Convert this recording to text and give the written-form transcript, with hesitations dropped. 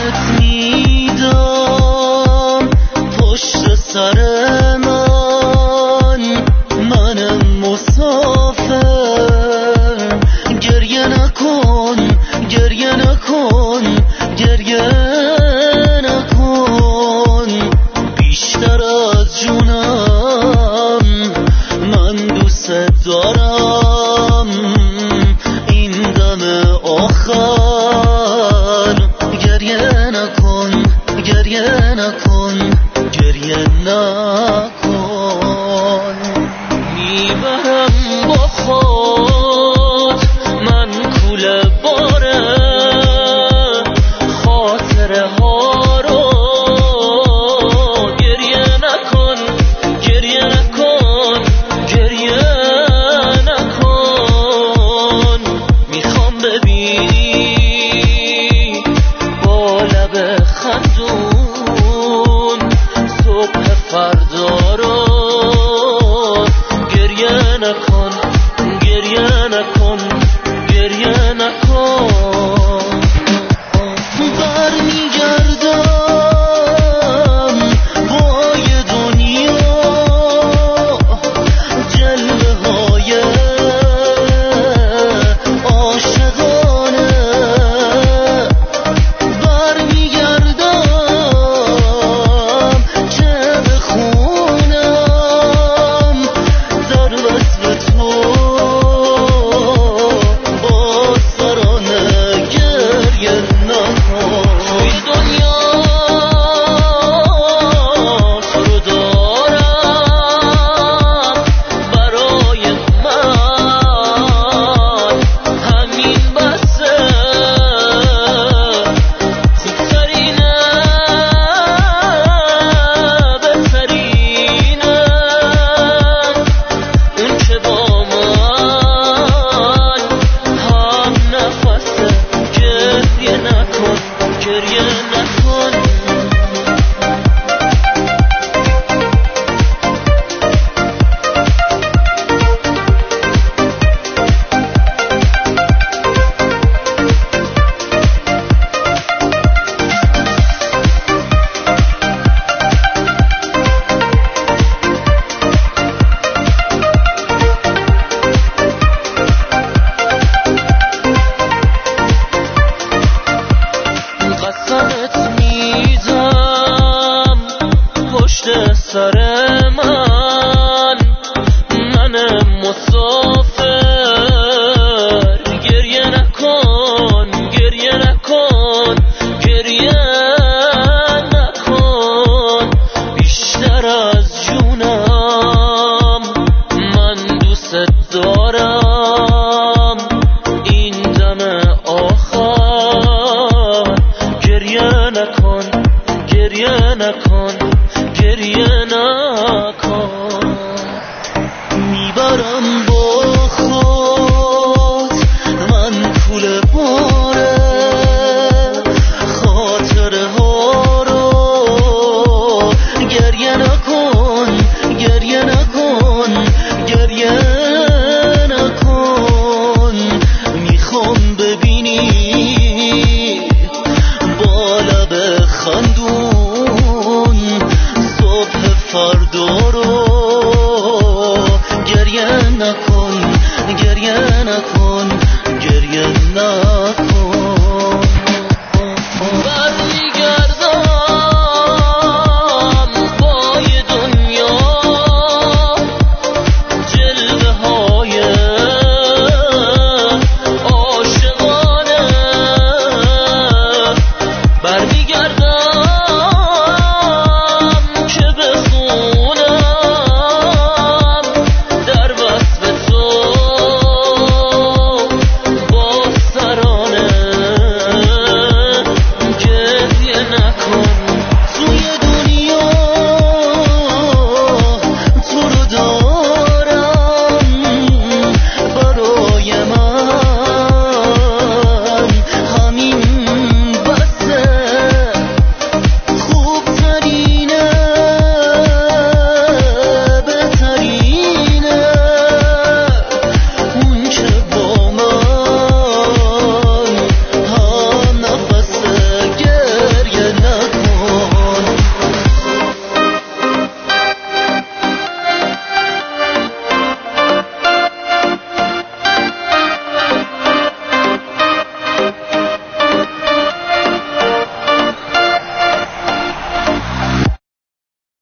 قسمت میدم پشت سر منم مسافر. گریه نکن گریه نکن گریه نکن، بیشتر از جونم من دوست دارم. این دم آخر گریه نکن گریه نکن گریه نکن. میبرم با خود من کوله باره خاطره ها رو. گریه نکن گریه نکن گریه نکن. میخوام ببینی با لب خندون صبح فردا رو. گریه نکن گریه نکن گریه نکن. برمیگردم با یه دنیا جلوه های عاشقانه. برمیگردم چه بخونم در وصف تو باز ترانه. گریه نکن. توی دنیا تو رو دارم برای من، همین بسه. خوبترینه بهترینه اون که با من هم نفسه. گریه نکن گریه نکن. قسمت میدم پشت سر من مسافر. گریه نکن گریه نکن گریه نکن، بیشتر از جونم من دوست دارم. این دم آخر گریه نکن گریه نکن گریه نکن. میبرم با خود من کوله باره خاطره ها رو. گریه نکن گریه نکن گریه نکن. میخوام ببینی با لب خندون صبح فردا رو. گریه نکن گریه نکن گریه نکن. برمیگردم با یه دنیا جلوه های عاشقانه. برمیگردم که بخونم در وصف تو باز ترانه. گریه نکن